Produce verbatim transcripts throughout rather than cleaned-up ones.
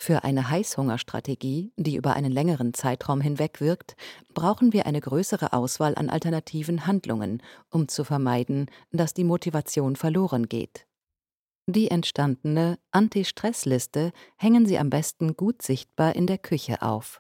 Für eine Heißhungerstrategie, die über einen längeren Zeitraum hinweg wirkt, brauchen wir eine größere Auswahl an alternativen Handlungen, um zu vermeiden, dass die Motivation verloren geht. Die entstandene Anti-Stress-Liste hängen Sie am besten gut sichtbar in der Küche auf.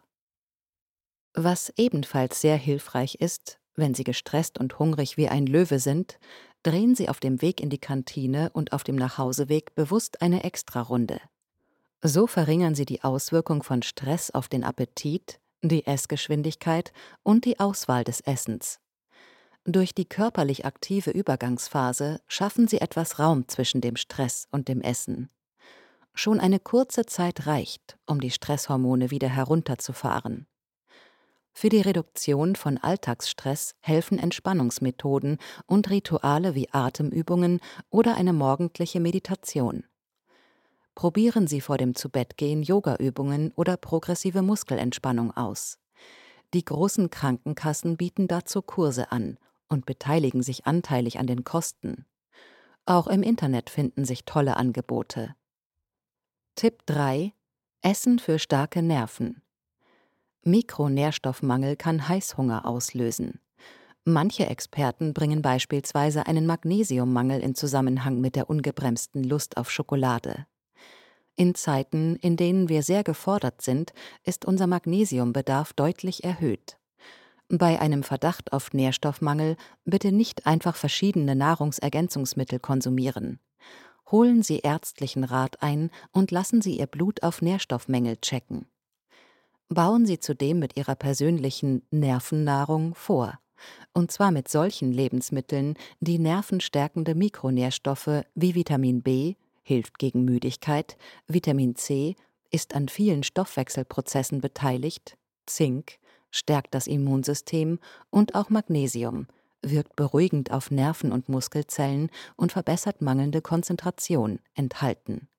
Was ebenfalls sehr hilfreich ist, wenn Sie gestresst und hungrig wie ein Löwe sind, drehen Sie auf dem Weg in die Kantine und auf dem Nachhauseweg bewusst eine Extrarunde. So verringern Sie die Auswirkung von Stress auf den Appetit, die Essgeschwindigkeit und die Auswahl des Essens. Durch die körperlich aktive Übergangsphase schaffen Sie etwas Raum zwischen dem Stress und dem Essen. Schon eine kurze Zeit reicht, um die Stresshormone wieder herunterzufahren. Für die Reduktion von Alltagsstress helfen Entspannungsmethoden und Rituale wie Atemübungen oder eine morgendliche Meditation. Probieren Sie vor dem Zubettgehen Yogaübungen oder progressive Muskelentspannung aus. Die großen Krankenkassen bieten dazu Kurse an und beteiligen sich anteilig an den Kosten. Auch im Internet finden sich tolle Angebote. Tipp drei: Essen für starke Nerven. Mikronährstoffmangel kann Heißhunger auslösen. Manche Experten bringen beispielsweise einen Magnesiummangel in Zusammenhang mit der ungebremsten Lust auf Schokolade. In Zeiten, in denen wir sehr gefordert sind, ist unser Magnesiumbedarf deutlich erhöht. Bei einem Verdacht auf Nährstoffmangel bitte nicht einfach verschiedene Nahrungsergänzungsmittel konsumieren. Holen Sie ärztlichen Rat ein und lassen Sie Ihr Blut auf Nährstoffmängel checken. Bauen Sie zudem mit Ihrer persönlichen Nervennahrung vor. Und zwar mit solchen Lebensmitteln, die nervenstärkende Mikronährstoffe wie Vitamin B, hilft gegen Müdigkeit, Vitamin C, ist an vielen Stoffwechselprozessen beteiligt, Zink, stärkt das Immunsystem und auch Magnesium, wirkt beruhigend auf Nerven und Muskelzellen und verbessert mangelnde Konzentration, enthalten.